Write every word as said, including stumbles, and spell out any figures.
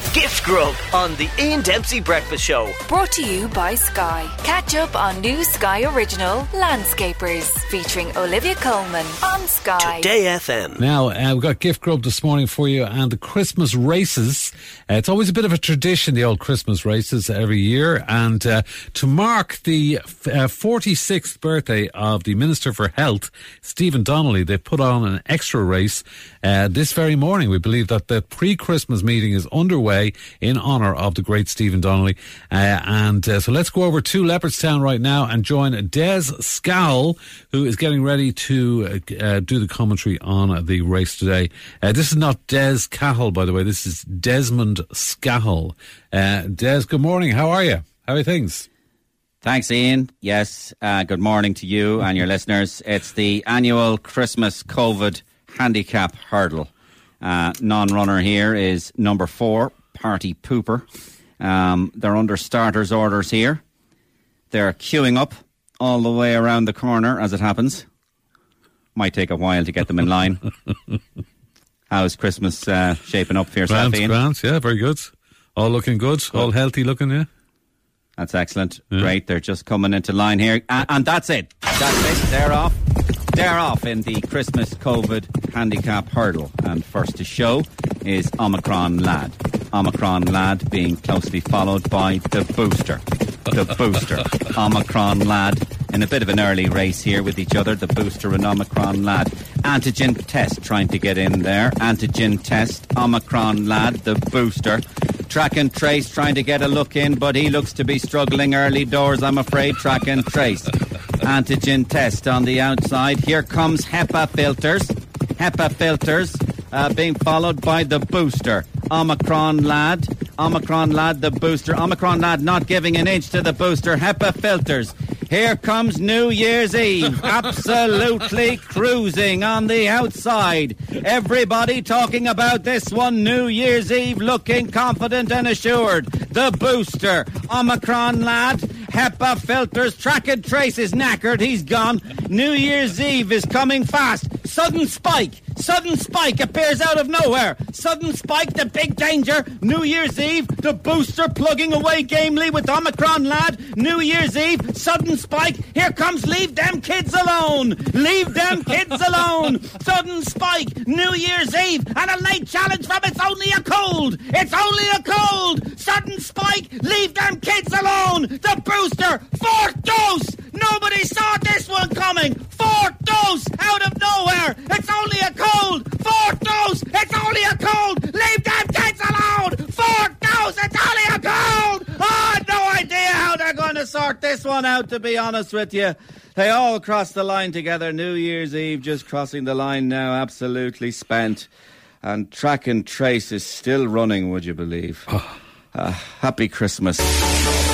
Gift Grub on the Ian Dempsey Breakfast Show. Brought to you by Sky. Catch up on new Sky Original Landscapers featuring Olivia Colman on Sky. Today F M. Now, uh, we've got Gift Grub this morning for you and the Christmas races. Uh, it's always a bit of a tradition, the old Christmas races every year. And uh, to mark the uh, forty-sixth birthday of the Minister for Health, Stephen Donnelly, they put on an extra race uh, this very morning. We believe that the pre-Christmas meeting is underway in honour of the great Stephen Donnelly. Uh, and uh, so let's go over to Leopardstown right now and join Des Scowl, who is getting ready to uh, uh, do the commentary on the race today. Uh, this is not Des Cahill, by the way. This is Desmond Scahill. Uh, Des, good morning. How are you? How are things? Thanks, Ian. Yes, uh, good morning to you and your listeners. It's the annual Christmas COVID handicap hurdle. Uh, non-runner here is number four, Party Pooper. Um, they're under starters orders here. They're queuing up all the way around the corner as it happens. Might take a while to get them in line. How's Christmas uh, shaping up for yourself, Grant, Ian? Grant, yeah, very good. All looking good, good. All healthy looking, yeah. That's excellent. Yeah. Great, they're just coming into line here. And, and that's it. That's it. They're off. They're off in the Christmas COVID handicap hurdle. And first to show is Omicron Lad. Omicron Lad being closely followed by the Booster. The Booster. Omicron Lad in a bit of an early race here with each other. The Booster and Omicron Lad. Antigen test trying to get in there. Antigen test. Omicron Lad. The Booster. Track and Trace trying to get a look in, but he looks to be struggling early doors, I'm afraid. Track and Trace. Antigen test on the outside. Here comes HEPA filters. HEPA filters uh, being followed by the Booster. Omicron Lad. Omicron Lad, the Booster. Omicron Lad not giving an inch to the Booster. HEPA filters. Here comes New Year's Eve, absolutely cruising on the outside. Everybody talking about this one, New Year's Eve, looking confident and assured. The Booster, Omicron Lad, HEPA filters, Track and Trace is knackered, he's gone. New Year's Eve is coming fast. Sudden spike, sudden spike appears out of nowhere. Sudden spike, the big danger. New Year's Eve, the Booster plugging away gamely with Omicron Lad. New Year's Eve, sudden spike. Here comes Leave Them Kids Alone. Leave Them Kids Alone. Sudden spike, New Year's Eve, and a late challenge from It's Only a Cold. It's Only a Cold. Sudden spike, Leave Them Kids Alone. The Booster, fourth dose. Nobody saw this one coming. Fourth dose out of nowhere. It's only a cold. Fourth dose. It's only a cold. Leave them kids alone. Fourth dose. It's only a cold. Oh, I had no idea how they're going to sort this one out, to be honest with you. They all crossed the line together. New Year's Eve just crossing the line now, absolutely spent. And Track and Trace is still running, would you believe? Uh, happy Christmas.